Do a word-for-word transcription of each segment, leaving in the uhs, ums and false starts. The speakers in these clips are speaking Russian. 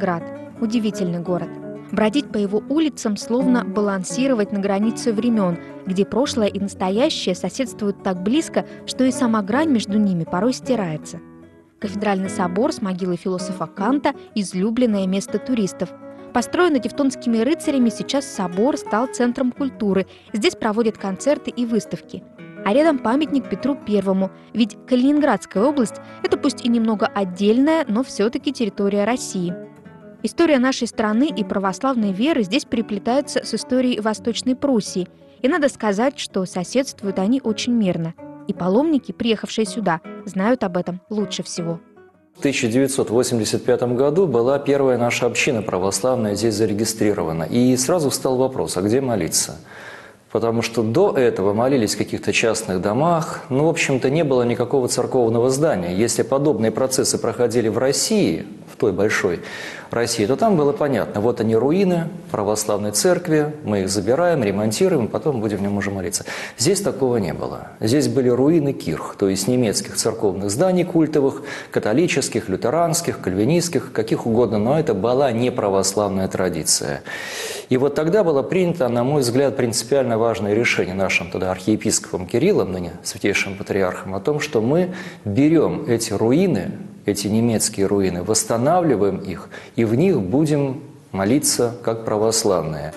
Калининград – удивительный город. Бродить по его улицам словно балансировать на границе времен, где прошлое и настоящее соседствуют так близко, что и сама грань между ними порой стирается. Кафедральный собор с могилой философа Канта – излюбленное место туристов. Построенный тевтонскими рыцарями, сейчас собор стал центром культуры. Здесь проводят концерты и выставки. А рядом памятник Петру Первому, ведь Калининградская область – это пусть и немного отдельная, но все-таки территория России. История нашей страны и православной веры здесь переплетаются с историей Восточной Пруссии. И надо сказать, что соседствуют они очень мирно. И паломники, приехавшие сюда, знают об этом лучше всего. В тысяча девятьсот восемьдесят пятом году была первая наша община православная здесь зарегистрирована. И сразу встал вопрос, а где молиться? Потому что до этого молились в каких-то частных домах. Ну, в общем-то, не было никакого церковного здания. Если подобные процессы проходили в России, в той большой России, то там было понятно. Вот они руины православной церкви, мы их забираем, ремонтируем, потом будем в нем уже молиться. Здесь такого не было. Здесь были руины кирх, то есть немецких церковных зданий культовых, католических, лютеранских, кальвинистских, каких угодно, но это была не православная традиция. И вот тогда было принято, на мой взгляд, принципиально важное решение нашим тогда архиепископом Кириллом, ныне святейшим патриархом, о том, что мы берем эти руины, эти немецкие руины, восстанавливаем их, и в них будем молиться как православные.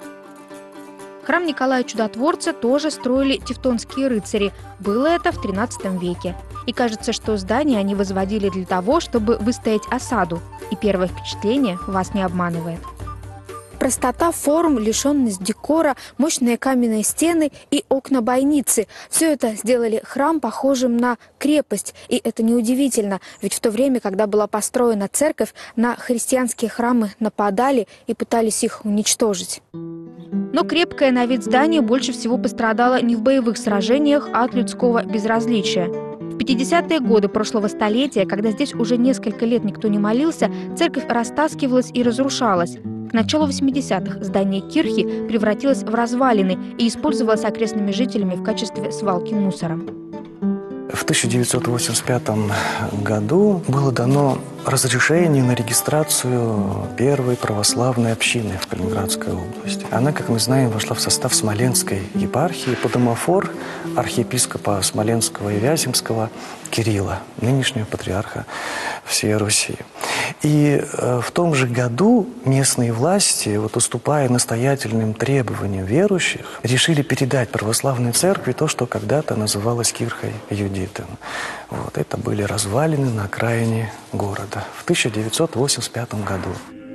Храм Николая Чудотворца тоже строили тевтонские рыцари. Было это в тринадцатом веке. И кажется, что здание они возводили для того, чтобы выстоять осаду. И первое впечатление вас не обманывает. Простота форм, лишенность декора, мощные каменные стены и окна-бойницы – все это сделали храм похожим на крепость. И это неудивительно, ведь в то время, когда была построена церковь, на христианские храмы нападали и пытались их уничтожить. Но крепкое на вид здание больше всего пострадало не в боевых сражениях, а от людского безразличия. В пятидесятые годы прошлого столетия, когда здесь уже несколько лет никто не молился, церковь растаскивалась и разрушалась. К началу восьмидесятых здание кирхи превратилось в развалины и использовалось окрестными жителями в качестве свалки мусора. В тысяча девятьсот восемьдесят пятом году было дано разрешение на регистрацию первой православной общины в Калининградской области. Она, как мы знаем, вошла в состав Смоленской епархии под домофор архиепископа Смоленского и Вяземского Кирилла, нынешнего патриарха всей Руси. И э, в том же году местные власти, вот, уступая настоятельным требованиям верующих, решили передать православной церкви то, что когда-то называлось кирхой Юдитом. Вот, это были развалины на окраине города в тысяча девятьсот восемьдесят пятом году.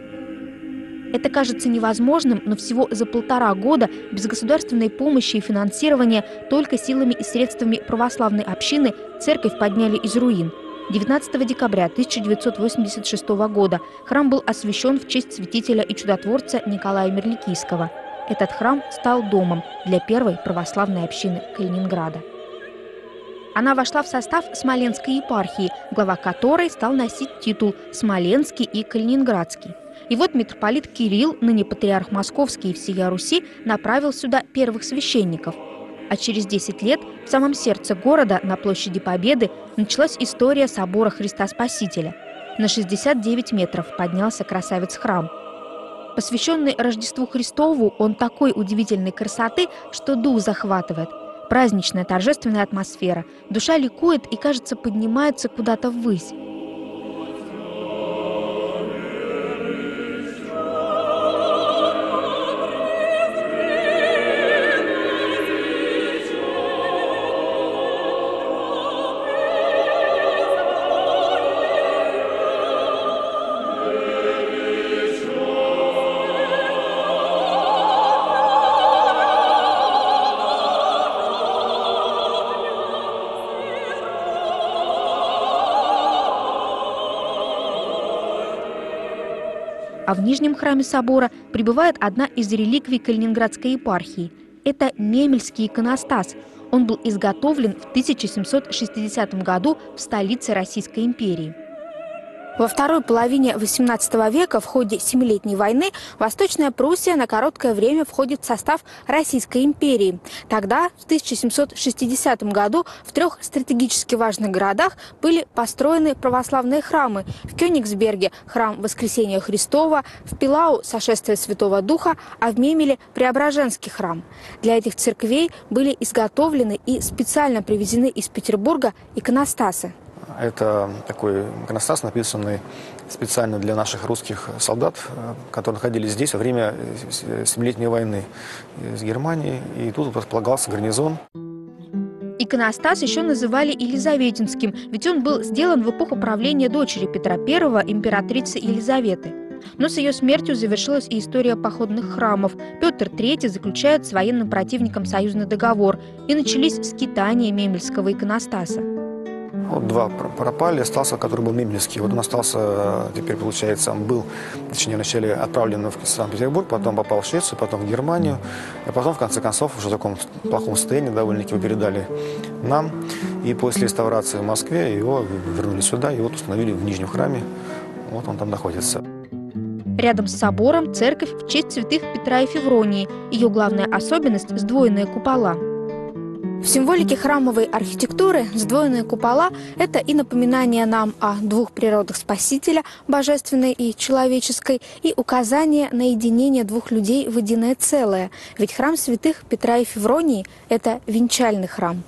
Это кажется невозможным, но всего за полтора года без государственной помощи и финансирования только силами и средствами православной общины церковь подняли из руин. девятнадцатого декабря тысяча девятьсот восемьдесят шестого года храм был освящен в честь святителя и чудотворца Николая Мирликийского. Этот храм стал домом для первой православной общины Калининграда. Она вошла в состав Смоленской епархии, глава которой стал носить титул «Смоленский» и «Калининградский». И вот митрополит Кирилл, ныне патриарх Московский и всея Руси, направил сюда первых священников. А через десять лет в самом сердце города, на площади Победы, началась история собора Христа Спасителя. На шестьдесят девять метров поднялся красавец-храм. Посвященный Рождеству Христову, он такой удивительной красоты, что дух захватывает. Праздничная, торжественная атмосфера. Душа ликует и, кажется, поднимается куда-то ввысь. А в нижнем храме собора пребывает одна из реликвий Калининградской епархии. Это Немельский иконостас. Он был изготовлен в тысяча семьсот шестидесятом году в столице Российской империи. Во второй половине восемнадцатого века в ходе Семилетней войны Восточная Пруссия на короткое время входит в состав Российской империи. Тогда, в тысяча семьсот шестидесятом году, в трех стратегически важных городах были построены православные храмы. В Кёнигсберге – храм Воскресения Христова, в Пилау – Сошествие Святого Духа, а в Мемеле – Преображенский храм. Для этих церквей были изготовлены и специально привезены из Петербурга иконостасы. Это такой иконостас, написанный специально для наших русских солдат, которые находились здесь во время Семилетней войны с Германией. И тут располагался гарнизон. Иконостас еще называли Елизаветинским, ведь он был сделан в эпоху правления дочери Петра Первого, императрицы Елизаветы. Но с ее смертью завершилась и история походных храмов. Петр Третий заключает с военным противником союзный договор, и начались скитания мемельского иконостаса. Вот два пропали, остался, который был мемельский. Вот он остался, теперь получается, он был, точнее, вначале отправлен в Санкт-Петербург, потом попал в Швецию, потом в Германию, а потом, в конце концов, уже в таком плохом состоянии довольно-таки его передали нам. И после реставрации в Москве его вернули сюда, и вот установили в Нижнем храме. Вот он там находится. Рядом с собором церковь в честь святых Петра и Февронии. Ее главная особенность – сдвоенные купола. В символике храмовой архитектуры сдвоенные купола – это и напоминание нам о двух природах Спасителя, божественной и человеческой, и указание на единение двух людей в единое целое. Ведь храм святых Петра и Февронии – это венчальный храм.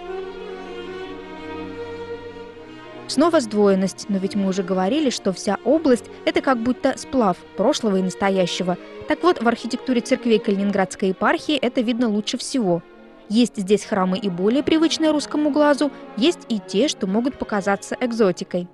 Снова сдвоенность, но ведь мы уже говорили, что вся область – это как будто сплав прошлого и настоящего. Так вот, в архитектуре церквей Калининградской епархии это видно лучше всего. Есть здесь храмы и более привычные русскому глазу, есть и те, что могут показаться экзотикой.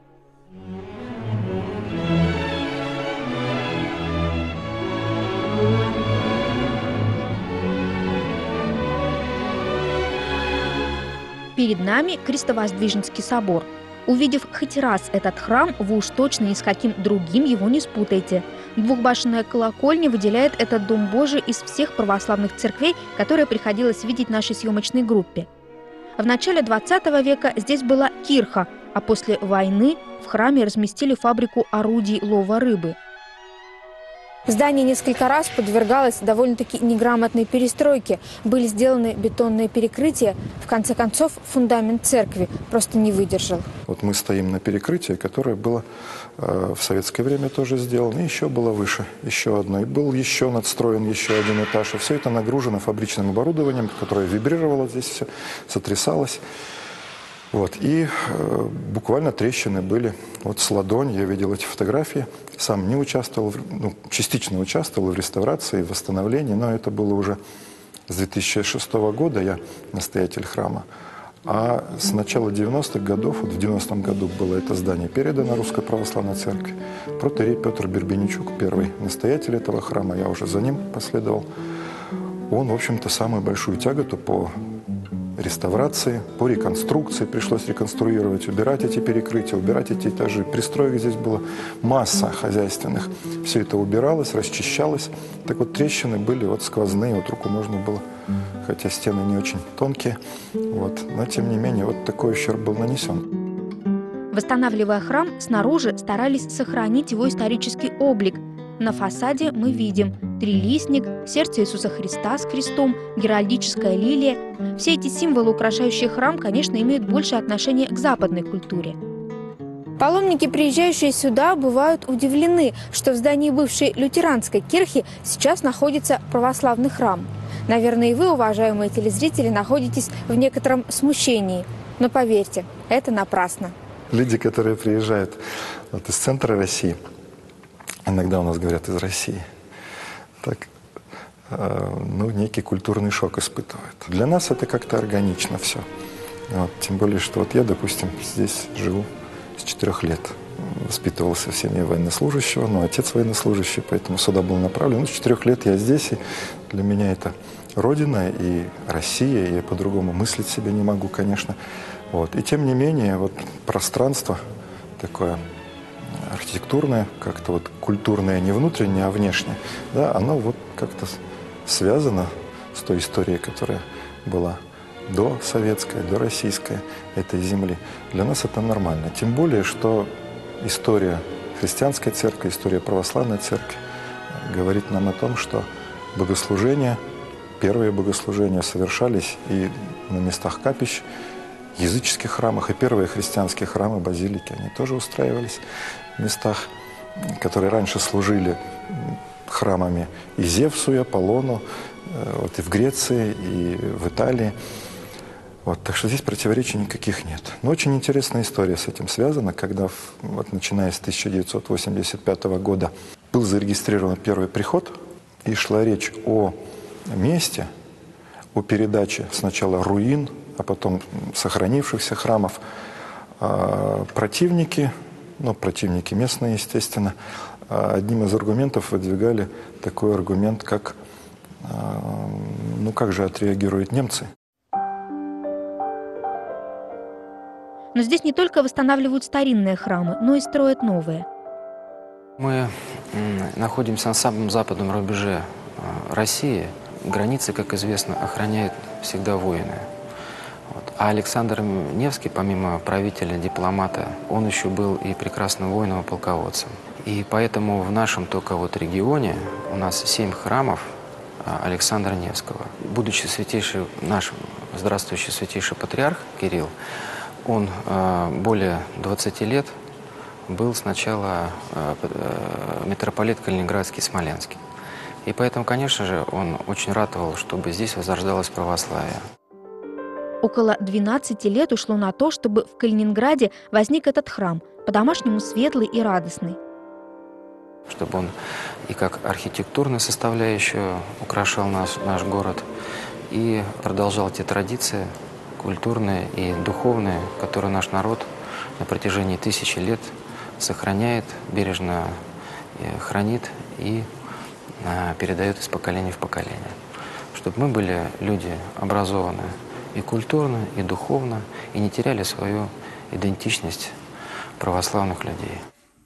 Перед нами Крестовоздвиженский собор. Увидев хоть раз этот храм, вы уж точно ни с каким другим его не спутаете. Двухбашенная колокольня выделяет этот Дом Божий из всех православных церквей, которые приходилось видеть нашей съемочной группе. В начале двадцатого века здесь была кирха, а после войны в храме разместили фабрику орудий лова рыбы. Здание несколько раз подвергалось довольно-таки неграмотной перестройке. Были сделаны бетонные перекрытия. В конце концов, фундамент церкви просто не выдержал. Вот мы стоим на перекрытии, которое было э, в советское время тоже сделано, и еще было выше, еще одно. И был еще надстроен еще один этаж. И все это нагружено фабричным оборудованием, которое вибрировало здесь все, сотрясалось. Вот. И э, буквально трещины были вот с ладонь. Я видел эти фотографии. Сам не участвовал, ну, частично участвовал в реставрации, в восстановлении, но это было уже с две тысячи шестого года, я настоятель храма. А с начала девяностых годов, вот в девяностом году было это здание передано Русской Православной Церкви. Протоиерей Петр Бербеничук, первый настоятель этого храма, я уже за ним последовал. Он, в общем-то, самую большую тяготу по реставрации, по реконструкции. Пришлось реконструировать, убирать эти перекрытия, убирать эти этажи. Пристроек здесь была масса хозяйственных. Все это убиралось, расчищалось. Так вот, трещины были вот сквозные, вот руку можно было, хотя стены не очень тонкие. Вот. Но, тем не менее, вот такой ущерб был нанесен. Восстанавливая храм, снаружи старались сохранить его исторический облик. На фасаде мы видим трилистник, сердце Иисуса Христа с крестом, геральдическая лилия. Все эти символы, украшающие храм, конечно, имеют большее отношение к западной культуре. Паломники, приезжающие сюда, бывают удивлены, что в здании бывшей лютеранской кирхи сейчас находится православный храм. Наверное, и вы, уважаемые телезрители, находитесь в некотором смущении. Но поверьте, это напрасно. Люди, которые приезжают вот из центра России, иногда у нас говорят из России, так, э, ну, некий культурный шок испытывают. Для нас это как-то органично все. Вот, тем более, что вот я, допустим, здесь живу с четырех лет. Воспитывался в семье военнослужащего, но отец военнослужащий, поэтому сюда был направлен. Ну, с четырех лет я здесь, и для меня это родина и Россия, и я по-другому мыслить себе не могу, конечно. Вот. И тем не менее, вот пространство такое архитектурное, как-то вот культурное, не внутреннее, а внешнее, да, оно вот как-то связано с той историей, которая была до советская, до российская этой земли. Для нас это нормально. Тем более, что история христианской церкви, история православной церкви говорит нам о том, что богослужения, первые богослужения совершались и на местах капищ, языческих храмах, и первые христианские храмы, базилики, они тоже устраивались в местах, которые раньше служили храмами и Зевсу, и Аполлону, вот и в Греции, и в Италии. Вот, так что здесь противоречий никаких нет. Но очень интересная история с этим связана, когда, вот, начиная с тысяча девятьсот восемьдесят пятого года, был зарегистрирован первый приход, и шла речь о месте, о передаче сначала руин, а потом сохранившихся храмов. А противники, ну, противники местные, естественно, одним из аргументов выдвигали такой аргумент, как, ну, как же отреагируют немцы. Но здесь не только восстанавливают старинные храмы, но и строят новые. Мы находимся на самом западном рубеже России. Границы, как известно, охраняют всегда воины. Вот. А Александр Невский, помимо правителя, дипломата, он еще был и прекрасным воином и полководцем. И поэтому в нашем только вот регионе у нас семь храмов Александра Невского. Будучи святейший, наш здравствующий святейший патриарх Кирилл, он э, более двадцати лет был сначала э, э, митрополит Калининградский, Смоленский. И поэтому, конечно же, он очень ратовал, чтобы здесь возрождалось православие. Около двенадцати лет ушло на то, чтобы в Калининграде возник этот храм, по-домашнему светлый и радостный. Чтобы он и как архитектурная составляющая украшал наш, наш город, и продолжал те традиции культурные и духовные, которые наш народ на протяжении тысячи лет сохраняет, бережно хранит и передает из поколения в поколение. Чтобы мы были люди образованные и культурно, и духовно, и не теряли свою идентичность православных людей.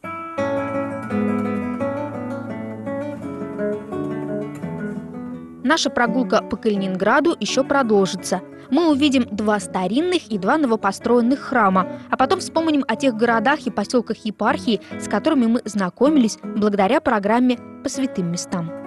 Наша прогулка по Калининграду еще продолжится. Мы увидим два старинных и два новопостроенных храма, а потом вспомним о тех городах и поселках епархии, с которыми мы знакомились благодаря программе «По святым местам».